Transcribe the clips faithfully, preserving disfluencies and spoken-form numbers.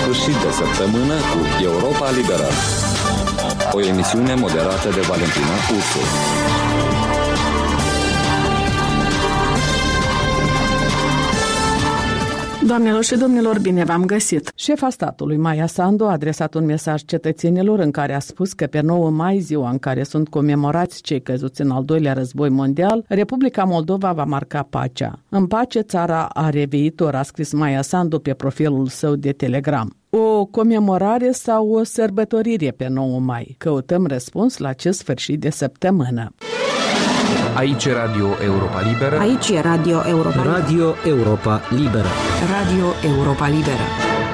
sfârșit de săptămână cu Europa Liberă. O emisiune moderată de Valentina Ursu. Doamnelor și domnilor, bine v-am găsit! Șefa statului, Maia Sandu, a adresat un mesaj cetățenilor în care a spus că pe nouă mai, ziua în care sunt comemorați cei căzuți în al doilea război mondial, Republica Moldova va marca pacea. În pace, țara are viitor, a scris Maia Sandu pe profilul său de Telegram. O comemorare sau o sărbătorire pe nouă mai? Căutăm răspuns la acest sfârșit de săptămână. Aici e Radio Europa Liberă. Aici e Radio Europa Liberă. Radio Europa Liberă. Radio Europa Liberă.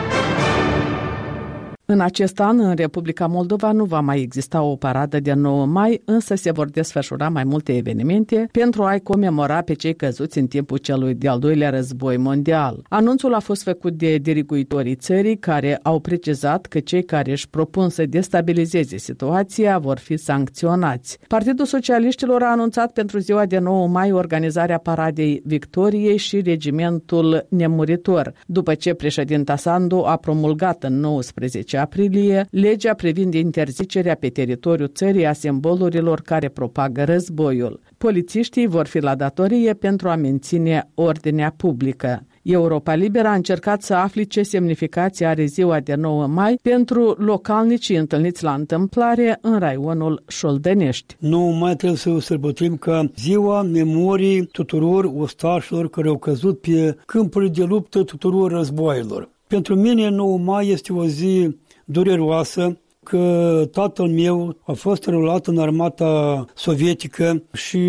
În acest an, în Republica Moldova nu va mai exista o paradă de nouă mai, însă se vor desfășura mai multe evenimente pentru a-i comemora pe cei căzuți în timpul celui de-al doilea război mondial. Anunțul a fost făcut de diriguitorii țării, care au precizat că cei care își propun să destabilizeze situația vor fi sancționați. Partidul Socialiștilor a anunțat pentru ziua de nouă mai organizarea Paradei Victoriei și Regimentul Nemuritor, după ce președinta Sandu a promulgat în nouăsprezece aprilie legea privind interzicerea pe teritoriul țării a simbolurilor care propagă războiul. Polițiștii vor fi la datorie pentru a menține ordinea publică. Europa Liberă a încercat să afle ce semnificație are ziua de nouă mai pentru localnicii întâlniți la întâmplare în raionul Șoldănești. nouă mai trebuie să o sărbătorim ca ziua memoriei tuturor ostașilor care au căzut pe câmpurile de luptă tuturor războaielor. Pentru mine nouă mai este o zi dureroasă, că tatăl meu a fost înrolat în armata sovietică și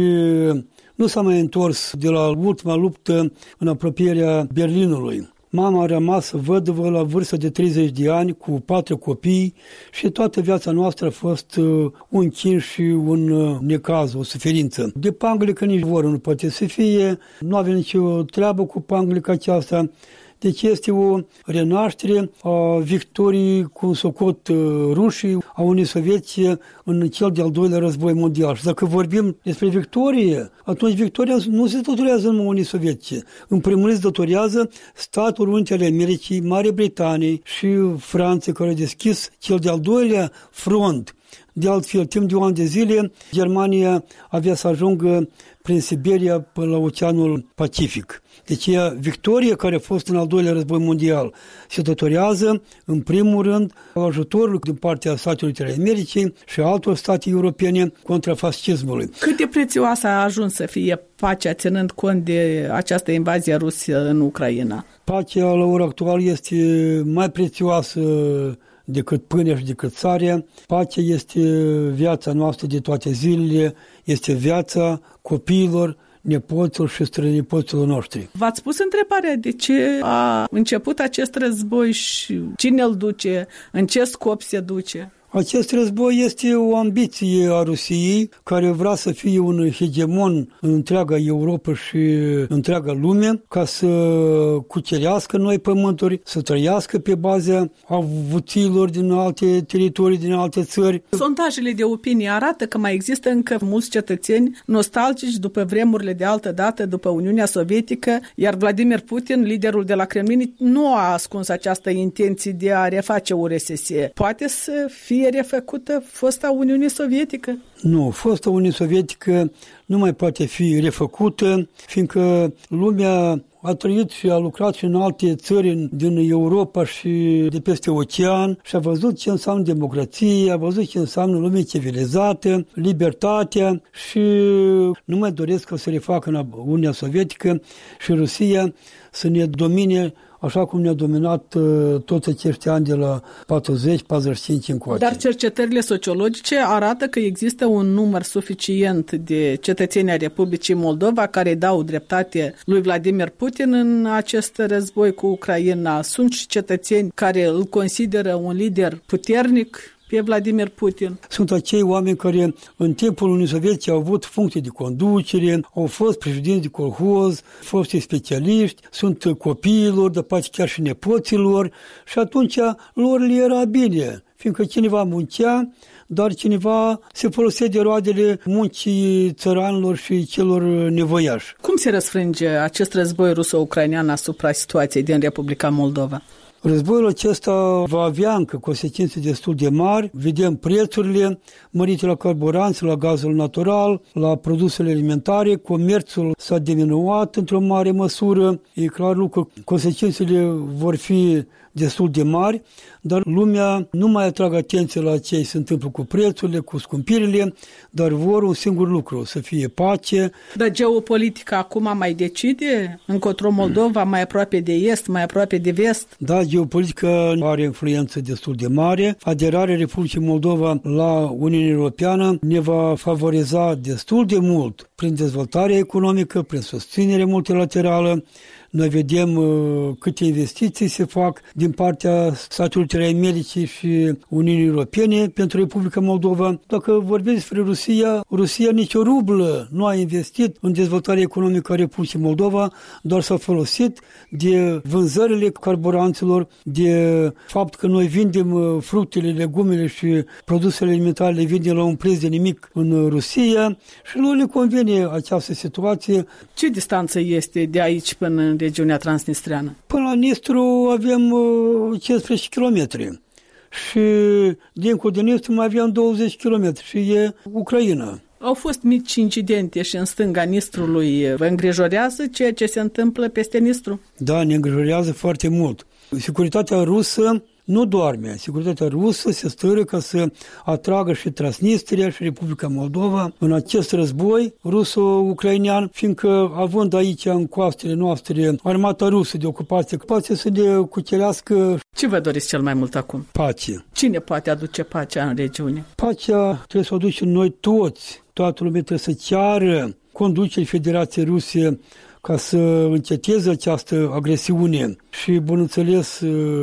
nu s-a mai întors de la ultima luptă în apropierea Berlinului. Mama a rămas văduvă la vârstă de treizeci de ani cu patru copii și toată viața noastră a fost un chin și un necaz, o suferință. De panglică nici voră nu poate să fie, nu avem nicio treabă cu panglica aceasta. Deci este o renaștere a victoriei cu socot rușii, a Uniunii Sovietice în cel de-al doilea război mondial. Și dacă vorbim despre victorie, atunci victoria nu se datorează numai Uniunii Sovietice. În primul rând se datorează Statele Unite ale Americii, Marii Britanii și Franța, care a deschis cel de-al doilea front. De altfel, timp de un an de zile, Germania avea să ajungă prin Siberia până la Oceanul Pacific. Deci, ea, victoria care a fost în al doilea război mondial se datorează, în primul rând, ajutorul din partea Statelor Unite ale Americii și altor state europene contra fascismului. Cât de prețioasă a ajuns să fie pacea, ținând cont de această invazie rusă în Ucraina? Pacea, la ora actuală, este mai prețioasă decât pâinea și decât sarea. Pacea este viața noastră de toate zilele, este viața copiilor, nepoților și strănepoților noștri. V-ați pus întrebarea de ce a început acest război și cine îl duce, în ce scop se duce? Acest război este o ambiție a Rusiei, care vrea să fie un hegemon în întreaga Europa și întreaga lume, ca să cucerească noi pământuri, să trăiască pe baza avuțiilor din alte teritorii, din alte țări. Sondajele de opinie arată că mai există încă mulți cetățeni nostalgici după vremurile de altă dată, după Uniunea Sovietică, iar Vladimir Putin, liderul de la Kremlin, nu a ascuns această intenție de a reface U R S S. Poate să fie refăcută fosta Uniune Sovietică? Nu, fosta Uniune Sovietică nu mai poate fi refăcută, fiindcă lumea a trăit și a lucrat și în alte țări din Europa și de peste ocean și a văzut ce înseamnă democrație, a văzut ce înseamnă lume civilizată, libertatea și nu mai doresc să refacă în Uniunea Sovietică și Rusia să ne domine așa cum ne-a dominat uh, toți acești ani de la patruzeci patruzeci și cinci încoace. Dar cercetările sociologice arată că există un număr suficient de cetățeni ai Republicii Moldova care dau dreptate lui Vladimir Putin în acest război cu Ucraina. Sunt și cetățeni care îl consideră un lider puternic pe Vladimir Putin. Sunt acei oameni care în timpul Uniunii Sovietice au avut funcții de conducere, au fost președinți de colhoz, foști specialiști, sunt copiilor, de poate chiar și nepoților și atunci lor le era bine, fiindcă cineva muncea, dar cineva se folosea de roadele muncii țăranilor și celor nevoiași. Cum se răsfrânge acest război ruso-ucrainean asupra situației din Republica Moldova? Războiul acesta va avea încă consecințe destul de mari. Vedem prețurile mărite la carburanți, la gazul natural, la produsele alimentare. Comerțul s-a diminuat într-o mare măsură. E clar lucru, consecințele vor fi destul de mari, dar lumea nu mai atrag atenție la ce se întâmplă cu prețurile, cu scumpirile, dar vor un singur lucru, să fie pace. Dar geopolitica acum mai decide? Încotro Moldova, mai aproape de est, mai aproape de vest? Da, geopolitica are influență destul de mare. Aderarea Republicii Moldova la Uniunea Europeană ne va favoriza destul de mult prin dezvoltarea economică, prin susținere multilaterală. Noi vedem uh, câte investiții se fac din partea Statelor Unite ale Americii și Uniunii Europene pentru Republica Moldova. Dacă vorbim despre Rusia, Rusia nici o rublă nu a investit în dezvoltarea economică a Republicii Moldova, doar s-a folosit de vânzările carburanților, de fapt că noi vindem fructele, legumele și produsele alimentare, le vindem la un preț de nimic în Rusia și nu le convine această situație. Ce distanță este de aici până în regiunea transnistreană? Până la Nistru avem cincisprezece kilometri și dincolo de Nistru mai avem douăzeci de kilometri și e Ucraina. Au fost mici incidente și în stânga Nistrului. Vă îngrijorează ceea ce se întâmplă peste Nistru? Da, ne îngrijorează foarte mult. Securitatea rusă nu doarme. Securitatea rusă se stără ca să atragă și Transnistria și Republica Moldova în acest război ruso-ucrainean, fiindcă având aici în coastele noastre armata rusă de ocupație, poate să ne cucerească. Ce vă doriți cel mai mult acum? Pace. Cine poate aduce pacea în regiune? Pacea trebuie să o aducem noi toți. Toată lumea trebuie să ceară conducerii Federației Ruse ca să înceteze această agresiune și, bineînțeles,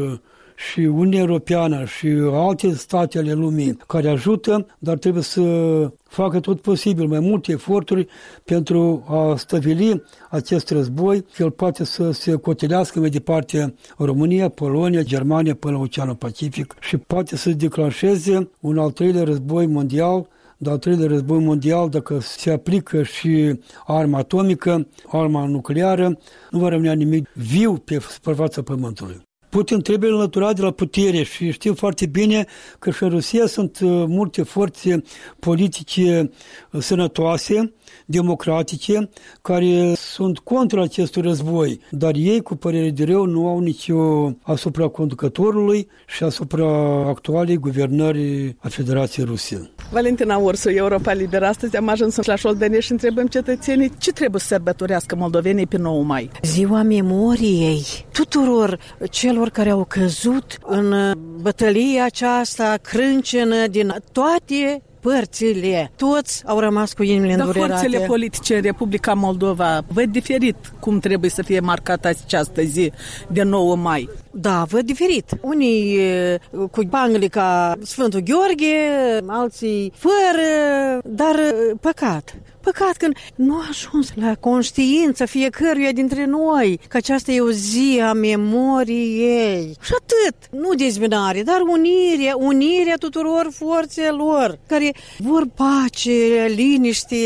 și Uniunea Europeană și alte state ale lumii care ajută, dar trebuie să facă tot posibil, mai multe eforturi pentru a stăvili acest război, că el poate să se cotelească mai departe România, Polonia, Germania până la Oceanul Pacific și poate să declanșeze un al treilea război mondial. De al treilea război mondial, dacă se aplică și arma atomică, arma nucleară, nu va rămâne nimic viu pe suprafața Pământului. Putin trebuie înlăturat de la putere și știm foarte bine că și în Rusia sunt multe forțe politice sănătoase, democratice, care sunt contra acestui război, dar ei, cu părere de rău, nu au nicio asupra conducătorului și asupra actualei guvernări a Federației Ruse. Valentina Ursu, Europa Liberă. Astăzi am ajuns la Șoldănești și întrebăm cetățenii ce trebuie să sărbătorească moldovenii pe nouă mai. Ziua memoriei tuturor celor care au căzut în bătălia aceasta crâncenă din toate părțile. Toți au rămas cu inimile îndurerate. Dar forțele politice în Republica Moldova văd diferit cum trebuie să fie marcată această zi de nouă mai. Da, văd diferit. Unii cu bangle ca Sfântul Gheorghe, alții fără, dar păcat. Păcat că nu a ajuns la conștiința fiecăruia dintre noi că aceasta e o zi a memoriei. Și atât. Nu dezbinare, dar unirea, unirea tuturor forțelor care vor pace, liniște,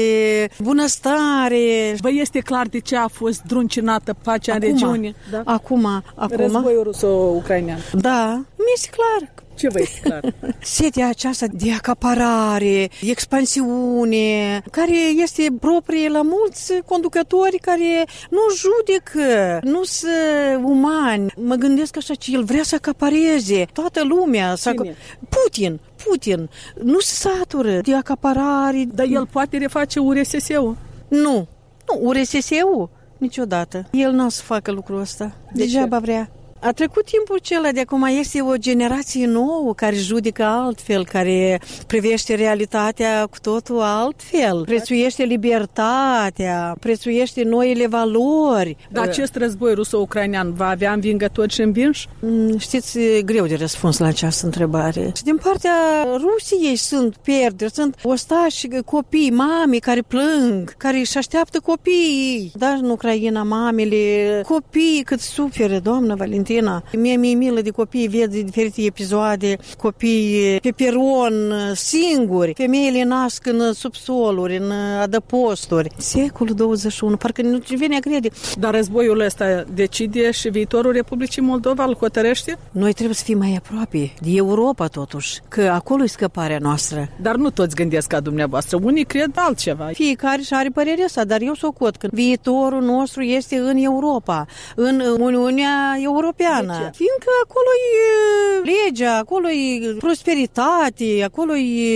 bunăstare. Vă este clar de ce a fost druncinată pacea acum, în regiune? Da? Acum, acum. Războiul ruso-ucrainean. Da, mi-este clar. Ce vă este clar? Setea aceasta de acaparare, expansiune, care este proprie la mulți conducători care nu judecă, nu sunt umani. Mă gândesc așa că el vrea să acapareze toată lumea. Să Cine? Putin, Putin, nu se satură de acaparare. Dar el poate reface U R S S-ul? Nu, nu, U R S S-ul niciodată. El nu o să facă lucrul ăsta. De Degeaba ce? vrea. A trecut timpul acela, de acum este o generație nouă care judecă altfel, care privește realitatea cu totul altfel, prețuiește libertatea, prețuiește noile valori. Dar acest război ruso-ucrainean va avea învingători și învinși? Știți, greu de răspuns la această întrebare. Și din partea Rusiei sunt pierderi, sunt ostași, copii, mame care plâng, care își așteaptă copiii. Dar în Ucraina, mamele, copiii cât suferă, doamnă Valentina. Valentina. Mie mi-e milă de copii, văd diferite episoade, copii pe peron, singuri. Femeile nasc în subsoluri, în adăposturi. Secolul douăzeci și unu, parcă nu vine a crede. Dar războiul ăsta decide și viitorul Republicii Moldova îl hotărăște? Noi trebuie să fim mai aproape de Europa totuși, că acolo e scăparea noastră. Dar nu toți gândesc ca dumneavoastră, unii cred altceva. Fiecare și are părerea sa, dar eu socot că viitorul nostru este în Europa, în Uniunea Europeană. Fiindcă acolo e legea, acolo e prosperitate, acolo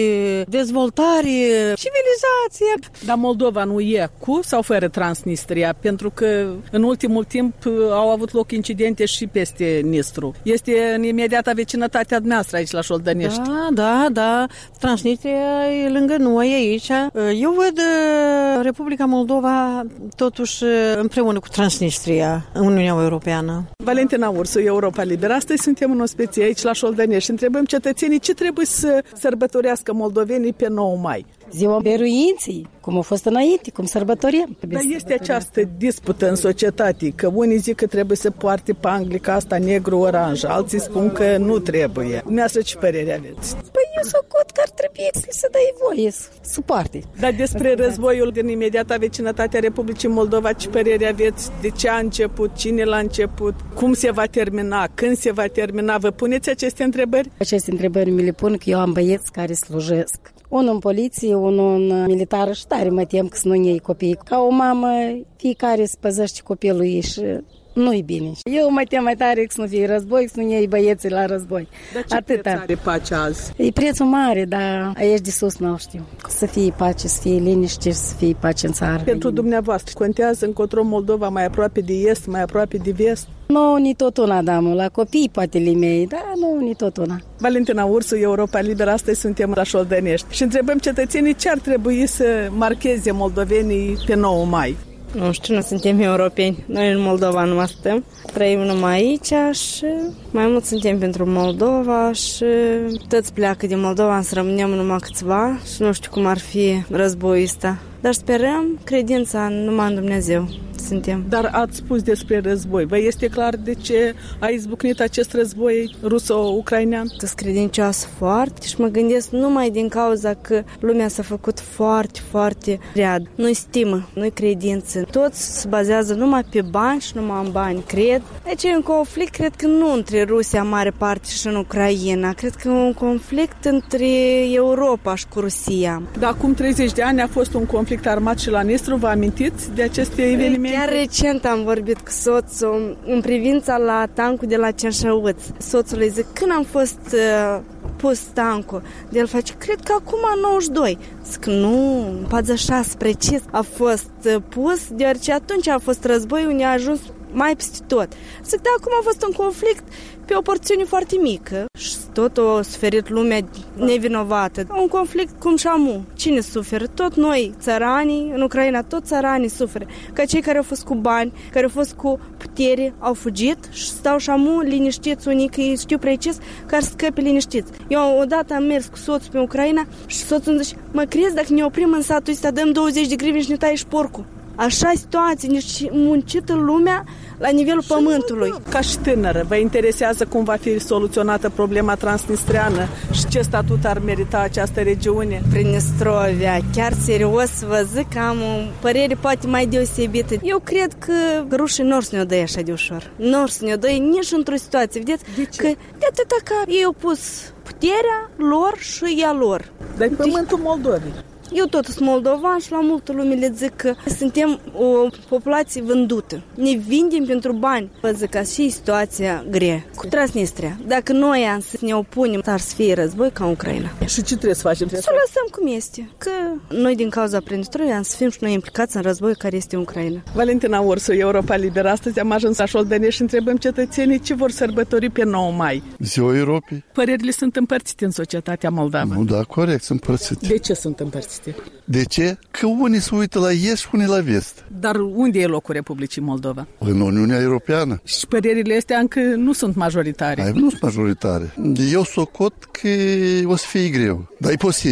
e dezvoltare, civilizație. Dar Moldova nu e cu sau fără Transnistria? Pentru că în ultimul timp au avut loc incidente și peste Nistru. Este în imediata vecinătatea noastră aici la Șoldănești. Da, da, da. Transnistria e lângă noi aici. Eu văd Republica Moldova totuși împreună cu Transnistria în Uniunea Europeană. Valentina Ursu, Europa Liberă. Astăzi suntem în ospecie aici la Șoldănești și întrebăm cetățenii ce trebuie să sărbătorească moldovenii pe nouă mai. Ziua Biruinței, cum a fost înainte, cum sărbătorim. Dar este această dispută în societate, că unii zic că trebuie să poarte panglica asta negru-oranj, alții spun că nu trebuie. Dumneavoastră ce părere aveți? Păi eu socot că ar trebui să dai voie să poarte. Dar despre războiul din imediata vecinătatea Republicii Moldova, ce părere aveți? De ce a început? Cine l-a început? Cum se va termina? Când se va termina? Vă puneți aceste întrebări? Aceste întrebări mi le pun că eu am băieți care slujesc. Unul în poliție, unul în militară și tare mă tem că să nu iei copiii. Ca o mamă, fiecare să păzește copilul ei și nu-i bine. Eu mă tem mai tare că să nu fie război, să nu iei băieții la război. Dar ce Atâta. preț are pacea azi? E prețul mare, dar aici de sus nu știu. Să fie pace, să fie liniște și să fie pace în țară. Pentru dumneavoastră, contează încotro Moldova mai aproape de est, mai aproape de vest? Nu, ni tot una, damă, la copii poate limei, dar nu, ni tot una. Valentina Ursu, Europa Liberă, astăzi suntem la Șoldănești și întrebăm cetățenii ce ar trebui să marcheze moldovenii pe nouă mai. Nu știu, nu suntem europeni. Noi în Moldova nu mai stăm. Trăim numai aici și mai mult suntem pentru Moldova și toți pleacă din Moldova, să rămânem numai câțiva și nu știu cum ar fi războiul ăsta. Dar sperăm credința numai în Dumnezeu suntem. Dar ați spus despre război. Vă este clar de ce a izbucnit acest război ruso-ucrainean? Sunt credincioasă foarte și mă gândesc numai din cauza că lumea s-a făcut foarte, foarte rea. Nu-i stimă, nu-i credință. Toți se bazează numai pe bani și numai în bani, cred. Deci e un conflict, cred că nu între Rusia, mare parte, și în Ucraina. Cred că e un conflict între Europa și cu Rusia. Dar acum treizeci de ani a fost un conflict armat și la Nistru. Vă amintiți de aceste evenimente? Chiar recent am vorbit cu soțul în privința la tancul de la Ceașăuț. Soțul îi zic, când am fost uh, pus tancul? De el face, cred că acum nouăzeci și doi. Zic, nu, patruzeci și șase precis a fost uh, pus, deoarece atunci a fost război unde a ajuns mai peste tot. Zic, da, acum a fost un conflict pe o porțiune foarte mică și tot a suferit lumea nevinovată. Un conflict cum și amu. Cine suferă? Tot noi, țăranii, în Ucraina, tot țăranii suferă. Ca cei care au fost cu bani, care au fost cu putere, au fugit și stau și amu liniștiți unii, că ei știu precis care să scăpe liniștiți. Eu odată am mers cu soțul pe Ucraina și soțul îmi zice, mă crezi dacă ne oprim în satul ăsta, dăm douăzeci de grivni și ne tai și porcul. Așa situație, nici muncită lumea la nivelul pământului. Ca și tânără, vă interesează cum va fi soluționată problema transnistreană și ce statut ar merita această regiune? Prinestrovia, chiar serios vă zic că am o părere poate mai deosebită. Eu cred că rușii nu or să ne-o dă așa de ușor. Nu or să ne-o dă nici într-o situație. Vedeți că de atâta că ei au pus puterea lor și ea lor. Dar pământul Moldovei. Eu tot sunt moldovan și la multă lume le zic că suntem o populație vândută. Ne vindem pentru bani. Vă zic că și situația grea cu Transnistria. Dacă noi am să ne opunem, ar să fie război ca în Ucraina. Și ce trebuie să facem? Să o lăsăm cum este. Că noi din cauza Prinestrovei am să fim și noi implicați în război care este în Ucraina. Valentina Ursu, Europa Liberă. Astăzi am ajuns la Șoldănești și întrebăm cetățenii ce vor sărbători pe nouă mai. Ziua Europei. Părerile sunt împărțite în societatea moldavă. Nu, da, corect, sunt împărțite. De ce sunt împărțite? De ce? Că unii se uită la est și unii la vest. Dar unde e locul Republicii Moldova? În Uniunea Europeană. Și părerile astea încă nu sunt majoritare. Ai, nu sunt majoritare. Eu socot că o să fie greu, dar e posibil.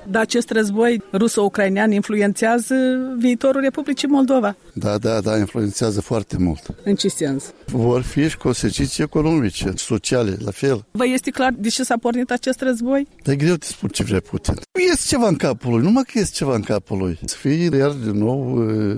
Dar acest război ruso-ucrainean influențează viitorul Republicii Moldova? Da, da, da, influențează foarte mult. În ce sens? Vor fi și consecințe economice, sociale, la fel. Vă este clar de ce s-a pornit acest război? Dar e greu de spun ce vrea Putin. Este ceva în capul lui, numai că este ceva în capul lui. Să fie iar din nou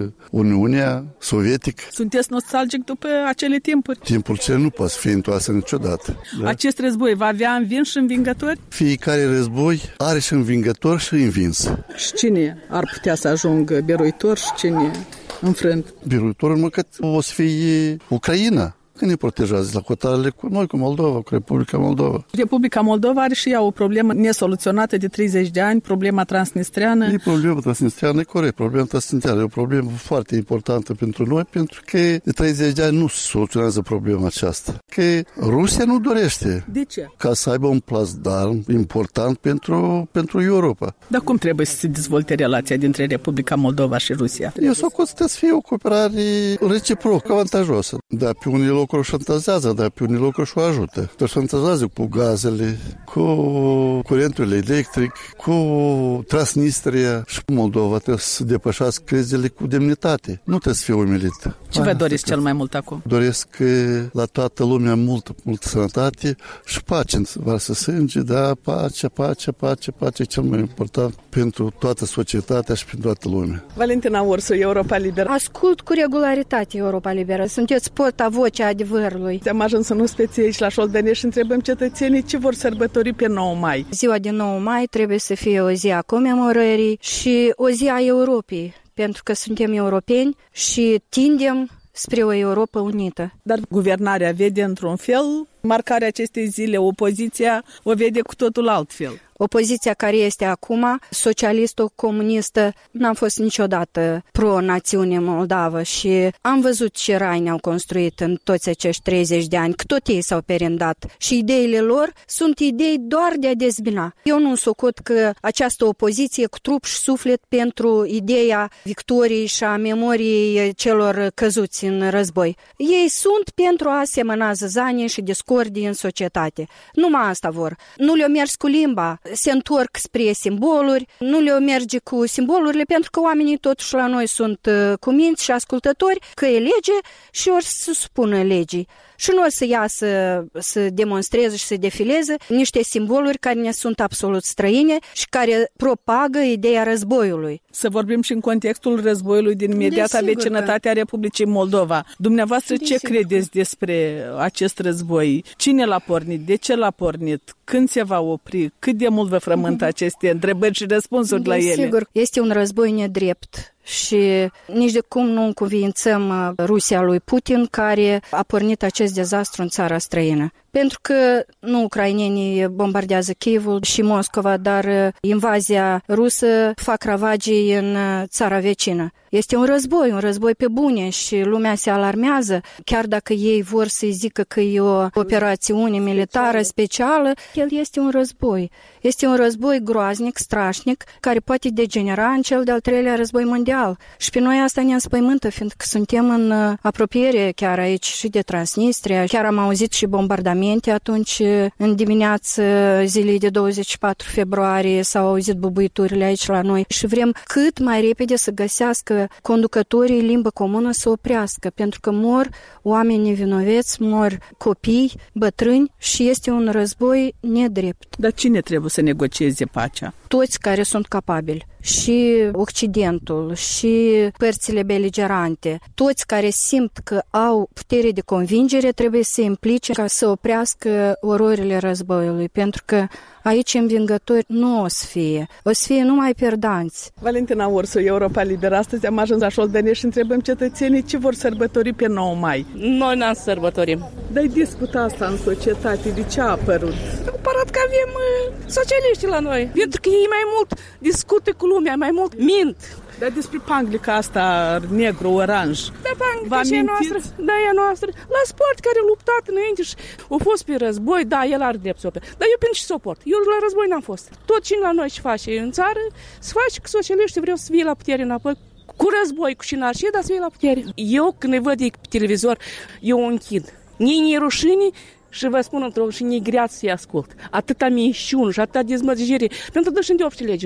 Uniunea Sovietică. Sunteți nostalgic după acele timpuri? Timpul ce nu poate fi întoarse niciodată. Da? Acest război va avea învins și învingători? Fiecare război are și învingător și învins. Și cine ar putea să ajungă biruitor și cine înfrânt? Biruitorul măcar o să fie Ucraina. Când ne protejează la cotarele cu noi, cu Moldova, cu Republica Moldova. Republica Moldova are și ea o problemă nesoluționată de treizeci de ani, problema transnistreană. E problema transnistreană, e corect, problema transnistreană e o problemă foarte importantă pentru noi, pentru că de treizeci de ani nu se soluționează problema aceasta. Că Rusia nu dorește. De ce? Ca să aibă un plasdarm important pentru, pentru Europa. Dar cum trebuie să se dezvolte relația dintre Republica Moldova și Rusia? Eu s-o constă să fie o cooperare reciprocă, avantajoasă. Dar pe unele locuri o șantajează, dar pe unele locuri și o ajută. O șantajează cu gazele, cu curentul electric, cu Transnistria și Moldova trebuie să depășească crizele cu demnitate. Nu trebuie să fie umilită. Ce vă doriți cel mai mult acum? Doresc la toată lumea multă, multă sănătate și pace. Vreau să sânge, da, pace, pace, pace, pace, cel mai important pentru toată societatea și pentru toată lumea. Valentina Ursu, Europa Liberă. Ascult cu regularitate Europa Liberă. Sunteți porta-vocea adevărului. Am ajuns în uspeție aici la Șoldănești și întrebăm cetățenii ce vor sărbători pe nouă mai. Ziua de nouă mai trebuie să fie o zi a comemorării și o zi a Europei, pentru că suntem europeni și tindem spre o Europa unită. Dar guvernarea vede într-un fel marcarea acestei zile, opoziția o vede cu totul altfel. Opoziția care este acum, socialistă-comunistă, n-am fost niciodată pro-națiune moldavă și am văzut ce rai ne-au construit în toți acești treizeci de ani, că tot ei s-au perindat și ideile lor sunt idei doar de a dezbina. Eu nu socot că această opoziție cu trup și suflet pentru ideea victoriei și a memoriei celor căzuți în război. Ei sunt pentru a semăna zăzanie și discordii în societate. Numai asta vor. Nu le-o mers cu limba, se întorc spre simboluri, nu le-o merge cu simbolurile, pentru că oamenii totuși la noi sunt cuminți și ascultători, că e lege și ori să supună legii. Și nu o să iasă să demonstreze și să defileze niște simboluri care ne sunt absolut străine și care propagă ideea războiului. Să vorbim și în contextul războiului din imediata vecinătate a Republicii Moldova. Dumneavoastră ce Desigur. credeți despre acest război? Cine l-a pornit? De ce l-a pornit? Când se va opri? Cât de mult vă frământă aceste întrebări și răspunsuri la ele? Sigur, este un război nedrept. Și nici de cum nu încuviințăm Rusia lui Putin, care a pornit acest dezastru în țara străină. Pentru că nu ucrainenii bombardează Kievul și Moscova, dar invazia rusă fac ravagii în țara vecină. Este un război, un război pe bune și lumea se alarmează. Chiar dacă ei vor să-i zică că e o operațiune militară specială, el este un război. Este un război groaznic, strașnic, care poate degenera în cel de-al treilea război mondial. Și pe noi asta ne înspăimântă, fiindcă suntem în apropiere chiar aici și de Transnistria. Chiar am auzit și bombardamente atunci, în dimineață zilei de douăzeci și patru februarie, s-au auzit bubuiturile aici la noi și vrem cât mai repede să găsească conducătorii limbă comună să oprească, pentru că mor oameni nevinoveți, mor copii, bătrâni și este un război nedrept. Dar cine trebuie să negocieze pacea? Toți care sunt capabili. Și Occidentul, și părțile beligerante, toți care simt că au putere de convingere trebuie să se implice ca să oprească ororile războiului, pentru că aici învingători nu o să fie, o să fie numai perdanți. Valentina Ursu, Europa Liberă. Astăzi am ajuns la Șoldănești și întrebăm cetățenii ce vor sărbători pe nouă mai. Noi n-am sărbătorim. Dar discută asta în societate, de ce a apărut? Apărat că avem uh, socialiști la noi, pentru că ei mai mult discută cu lumea, mai mult mint. Dar despre panglica asta negru-oranj. Da, panglica și noastră, da, e noastră. La sport care a luptat înainte și a fost pe război, da, el are drept să opere. Dar eu pentru ce suport? Eu la război n-am fost. Tot cine la noi ce face în țară, se face că socialiștii vreau să fie la putere înapoi. Cu război, cu cinarșie, dar să fie la putere. Eu, când îi văd pe televizor, eu o închid. Nici rușine, și vă spun într-o și ni greață să-i ascult. Atâta mișiuni și atâta dezmăgire, pentru că dă și de obște lege noi.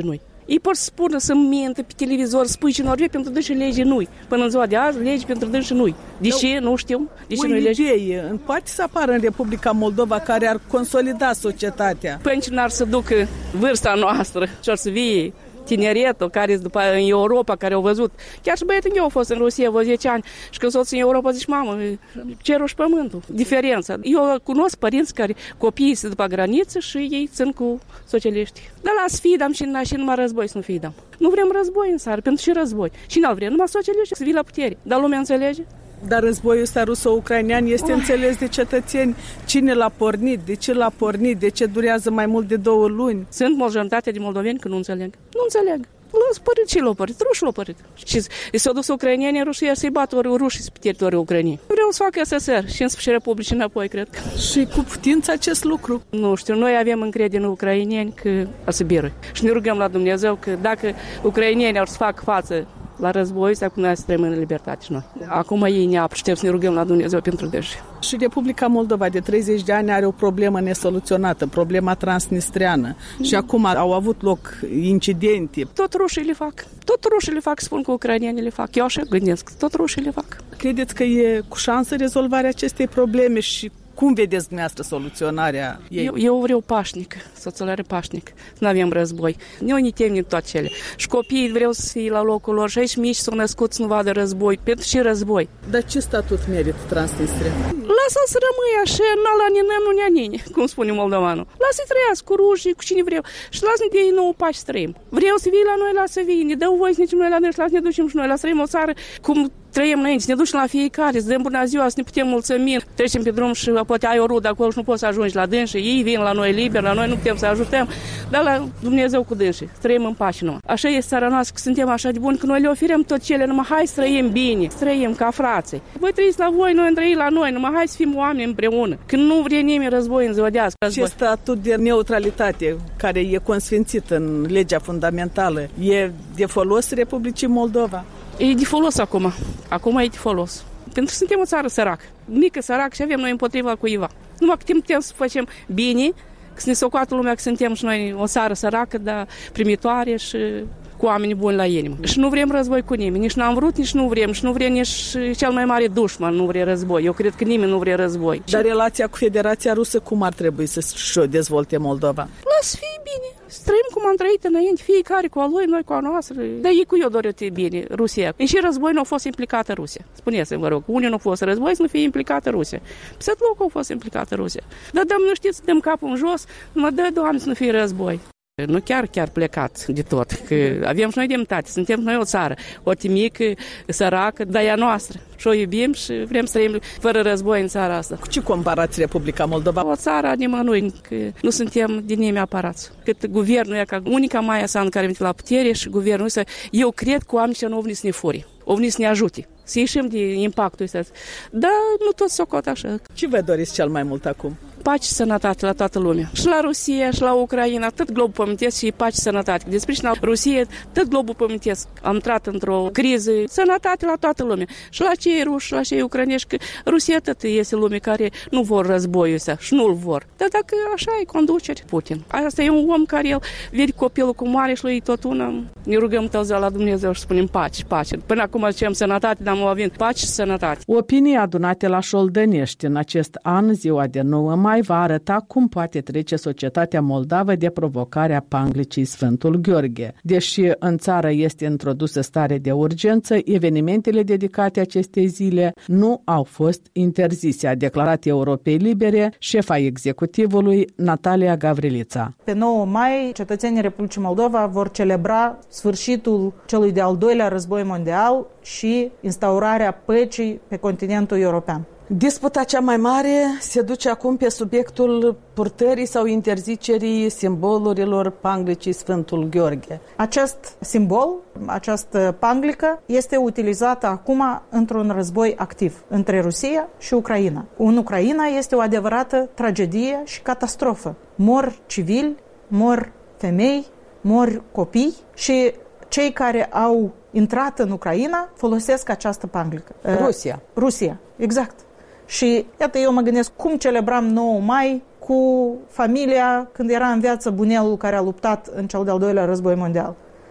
Ei pot să spună, să mintă pe televizor, spui ce nu ar pentru dânsi lege nu-i. Până în ziua de azi, lege pentru dânsi nu-i. De ce? Nu știu. De ce nu-i lege? Idee, poate să apară în Republica Moldova care ar consolida societatea. Până ce n-ar să ducă vârsta noastră și ar să vie tineretul care după în Europa, care au văzut. Chiar și băietul meu a fost în Rusia, vă zece ani, și când soțul în Europa zice, mamă, cerul și pământul, diferența. Eu cunosc părinți care copiii sunt după graniță și ei țin cu socialiști. Dar las fi, dam și, și numai război să nu fie dam. Nu vrem război în țară, pentru și război. Și n-al vrem, numai socialiști să vii la putere. Dar lumea înțelege? Dar războiul ăsta ruso-ucrainean este oh. înțeles de cetățeni. Cine l-a pornit? De ce l-a pornit? De ce durează mai mult de două luni? Sunt majoritate de moldoveni că nu înțeleg. Nu înțeleg. L-a părit și l-a părit. Rușii l-a părit. Și s-au dus ucrainienii, rușii să-i bată ori rușii pe teritoriul Ucrainei. Vreau să facă S S R și în sfârșit Republicii înapoi, cred. Și cu putință acest lucru? Nu știu, noi avem încredere în ucrainieni că o să birui. Și ne rugăm la Dumnezeu că dacă ucrainienii au să facă față la război, să acum noi să trăim în libertate și noi. Acum ei ne apă și să ne rugăm la Dumnezeu pentru dânsi. Și Republica Moldova de treizeci de ani are o problemă nesoluționată, problema transnistreană. Mm. Și acum au avut loc incidente. Tot rușii le fac. Tot rușii le fac, spun că ucrainienii le fac. Eu așa gândesc, tot rușii le fac. Credeți că e cu șansă rezolvarea acestei probleme și cum vedeți dumneavoastră soluționarea ei? Eu, eu vreau pașnic, soțolare pașnic, să nu avem război. Noi ne temem toate cele. Și copiii vreau să fie la locul lor, și aici mici s-au născut să nu vadă război, pentru și război. Dar ce statut merită Transnistria? Lasă-l să rămâie așa, n-ala ninăm, nu nea nini, cum spune moldovanul. Lasă-i trăiască cu rușii, cu cine vreau. Și lasă-ne de ei nouă pași să trăim. Vreau să vii la noi, lasă să vii. Ne dă voie să ne noi la noi, lasă ne ducem și noi, lasă trăim o țară cum trăim înainte, să ne ducem la fiecare, să dăm bună ziua, să ne putem mulțumi. Trecem pe drum și poate ai o rudă acolo și nu poți să ajungi la dânsi, ei vin la noi liber, la noi nu putem să ajutăm, dar la Dumnezeu cu dânsi, trăim în pace nouă. Așa este țara noastră, că suntem așa de buni, că noi le oferim tot cele, numai hai să trăim bine, să trăim ca frații. Voi trăiți la voi, noi trăim la noi, numai hai să fim oameni împreună. Când nu vrea nimeni război în ziua de azi. Ce statut de neutralitate care e consfințit în legea fundamentală e de folos Republicii Moldova? E de folos acum. Acum e de folos. Pentru că suntem o țară săracă. Mică, săracă și avem noi împotriva cuiva. Numai că putem să facem bine, că să ne socoată lumea că suntem și noi o țară săracă, dar primitoare și cu oameni buni la inimă. Și nu vrem război cu nimeni. Nici n-am vrut, nici nu vrem. Și nu vrem nici cel mai mare dușman nu vrea război. Eu cred că nimeni nu vrea război. Dar relația cu Federația Rusă cum ar trebui să-și o dezvolte Moldova? Lasă fie bine. Să trăim cum am trăit înainte, fiecare cu a lui, noi cu a noastră. Dar ei cu eu dorește bine, Rusia. În și război nu a fost implicată Rusia. Spuneți-mi, vă rog, unii nu a fost război să nu fie implicată Rusia. Peste loc a fost implicată Rusia. Dar dăm, nu știți, dăm capul în jos, numai dă, Doamne, să nu fie război. Nu chiar, chiar plecat de tot, că avem și noi demnitate, suntem noi o țară, o mică, săracă, dar ea noastră. Și o iubim și vrem să trăim fără război în țara asta. Cu ce comparați Republica Moldova? O țară a nimănui, că nu suntem din nimeni aparați. Cât guvernul e ca unica Maia Sandu care vine la putere și guvernul ăsta, eu cred că oamenii ăștia nu au venit să ne furi, au venit să ne ajute, să ieșim de impactul ăsta. Dar nu tot socot așa. Ce vă doriți cel mai mult acum? Pace și sănătate la toată lumea. Și la Rusia, și la Ucraina, tot globul pământesc și pace și sănătate. Despre și la Rusia, tot globul pământesc. Am intrat într-o criză, sănătate la toată lumea. Și la cei ruși, și la cei ucrainești, că Rusia tot este lume care nu vor războiul ăsta și nu-l vor. Dar dacă așa e conducere, Putin. Asta e un om care el vede copilul cu mare și lui tot una. Ne rugăm tău la Dumnezeu și spunem pace, pace. Până acum zicem sănătate, dar nu avem pace și sănătate. Opinii adunate la Șoldănești în acest an, ziua de nouă mai, va arăta cum poate trece societatea moldavă de provocarea panglicii Sfântul Gheorghe. Deși în țară este introdusă stare de urgență, evenimentele dedicate acestei zile nu au fost interzise, a declarat Europei Libere șefa executivului Natalia Gavrilița. Pe nouă mai, cetățenii Republicii Moldova vor celebra sfârșitul celui de-al doilea război mondial și instaurarea păcii pe continentul european. Disputa cea mai mare se duce acum pe subiectul purtării sau interzicerii simbolurilor panglicii Sfântul Gheorghe. Acest simbol, această panglică, este utilizată acum într-un război activ între Rusia și Ucraina. În Ucraina este o adevărată tragedie și catastrofă. Mor civili, mor femei, mor copii și cei care au intrat în Ucraina folosesc această panglică. Rusia. Rusia, exact. Și iată, eu mă gândesc cum celebram nouă mai cu familia când era în viață bunelul care a luptat în cel de-al doilea război mondial.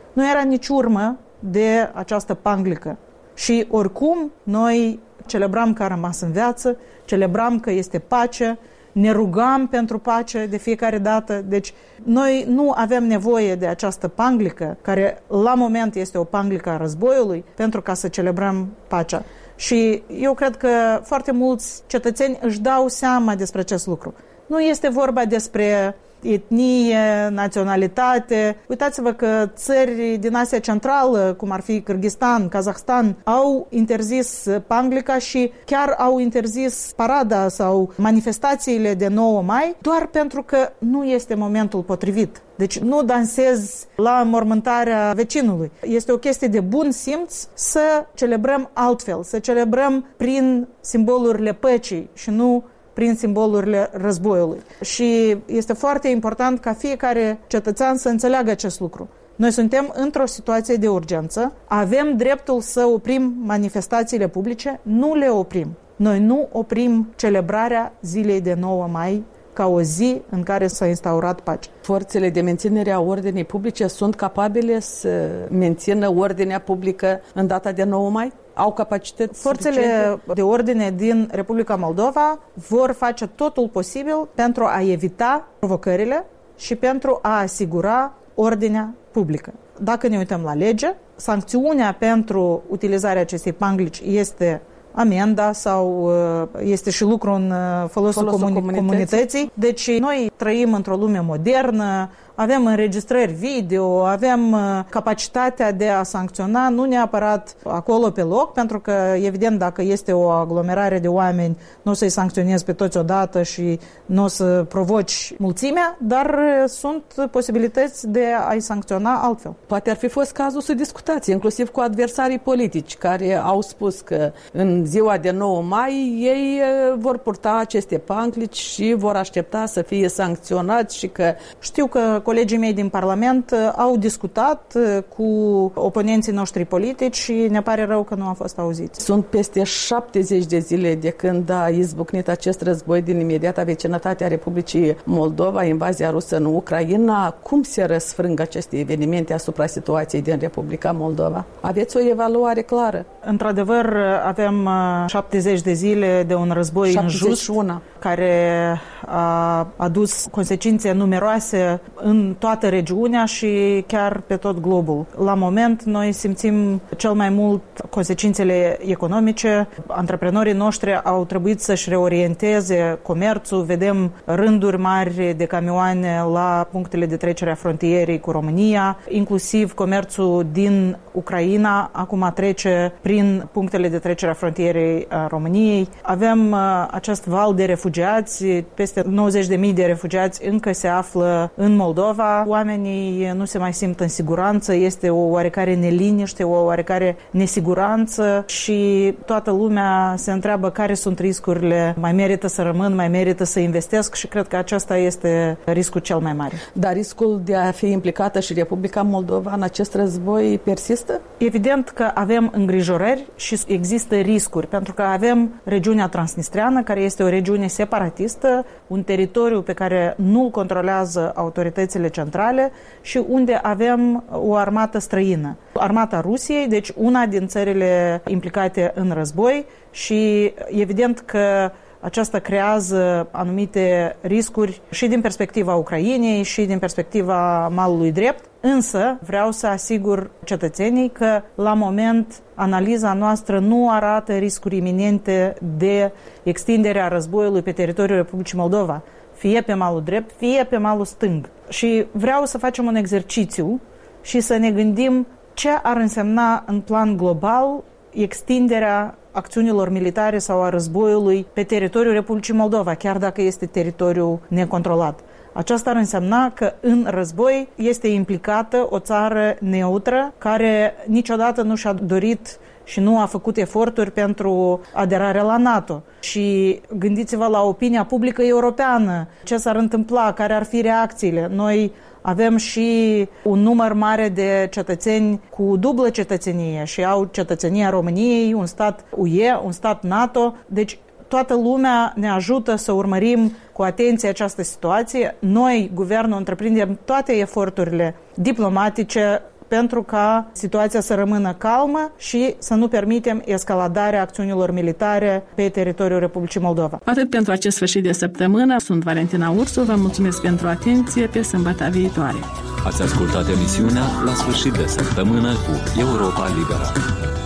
nu era nici urmă de această panglică. Și oricum noi celebram că a rămas în viață, celebram că este pace, ne rugam pentru pace de fiecare dată. Deci noi nu avem nevoie de această panglică, care la moment este o panglică a războiului, pentru ca să celebrăm pacea. Și eu cred că foarte mulți cetățeni își dau seama despre acest lucru. Nu este vorba despre etnie, naționalitate. Uitați-vă că țări din Asia Centrală, cum ar fi Kârghistan, Kazahstan, au interzis panglica și chiar au interzis parada sau manifestațiile de nouă mai, doar pentru că nu este momentul potrivit. Deci nu dansezi la înmormântarea vecinului. Este o chestie de bun simț să celebrăm altfel, să celebrăm prin simbolurile păcii și nu prin simbolurile războiului. Și este foarte important ca fiecare cetățean să înțeleagă acest lucru. Noi suntem într-o situație de urgență, avem dreptul să oprim manifestațiile publice, nu le oprim. Noi nu oprim celebrarea zilei de nouă mai ca o zi în care s-a instaurat pace. Forțele de menținere a ordinii publice sunt capabile să mențină ordinea publică în data de nouă mai? Au capacități Forțele suficiente? de ordine din Republica Moldova vor face totul posibil pentru a evita provocările și pentru a asigura ordinea publică. Dacă ne uităm la lege, sancțiunea pentru utilizarea acestei panglici este amenda sau este și lucru în folosul, folosul comuni- comunității. comunității. Deci noi trăim într-o lume modernă, avem înregistrări video, avem capacitatea de a sancționa, nu neapărat acolo pe loc, pentru că, evident, dacă este o aglomerare de oameni, nu o să-i sancționezi pe toți odată și nu o să provoci mulțimea, dar sunt posibilități de a-i sancționa altfel. Poate ar fi fost cazul să discutați, inclusiv cu adversarii politici, care au spus că în ziua de nouă mai ei vor purta aceste panglici și vor aștepta să fie sancționați și că... Știu că colegii mei din Parlament au discutat cu oponenții noștri politici și ne pare rău că nu au fost auziți. Sunt peste șaptezeci de zile de când a izbucnit acest război din imediata vecinătate a Republicii Moldova, invazia rusă în Ucraina. Cum se răsfrâng aceste evenimente asupra situației din Republica Moldova? Aveți o evaluare clară? Într-adevăr, avem șaptezeci de zile de un război injust care a adus consecințe numeroase în toată regiunea și chiar pe tot globul. La moment, noi simțim cel mai mult consecințele economice. Antreprenorii noștri au trebuit să-și reorienteze comerțul. Vedem rânduri mari de camioane la punctele de trecere a frontierei cu România. Inclusiv comerțul din Ucraina acum trece prin punctele de trecere a frontierei a României. Avem uh, acest val de refugiați, peste nouăzeci de mii de refugiați încă se află în Moldova. Oamenii nu se mai simt în siguranță, este o oarecare neliniște, o oarecare nesiguranță și toată lumea se întreabă care sunt riscurile, mai merită să rămân, mai merită să investesc și cred că acesta este riscul cel mai mare. Dar riscul de a fi implicată și Republica Moldova în acest război persistă? Evident că avem îngrijorări și există riscuri, pentru că avem regiunea transnistreană, care este o regiune separatistă, un teritoriu pe care nu-l controlează autoritățile centrale și unde avem o armată străină. Armata Rusiei, deci una din țările implicate în război și evident că aceasta creează anumite riscuri și din perspectiva Ucrainei și din perspectiva malului drept, însă vreau să asigur cetățenii că la moment analiza noastră nu arată riscuri iminente de extinderea războiului pe teritoriul Republicii Moldova, fie pe malul drept, fie pe malul stâng. Și vreau să facem un exercițiu și să ne gândim ce ar însemna în plan global extinderea acțiunilor militare sau a războiului pe teritoriul Republicii Moldova, chiar dacă este teritoriu necontrolat. Aceasta ar însemna că în război este implicată o țară neutră care niciodată nu și-a dorit și nu a făcut eforturi pentru aderarea la NATO. Și gândiți-vă la opinia publică europeană, ce s-ar întâmpla, care ar fi reacțiile. Noi avem și un număr mare de cetățeni cu dublă cetățenie și au cetățenia României, un stat U E, un stat NATO. Deci toată lumea ne ajută să urmărim cu atenție această situație. Noi, guvernul, întreprindem toate eforturile diplomatice pentru ca situația să rămână calmă și să nu permitem escaladarea acțiunilor militare pe teritoriul Republicii Moldova. Atât pentru acest sfârșit de săptămână. Sunt Valentina Ursu, vă mulțumesc pentru atenție, pe sâmbătă viitoare. Ați ascultat emisiunea La sfârșit de săptămână cu Europa Liberă.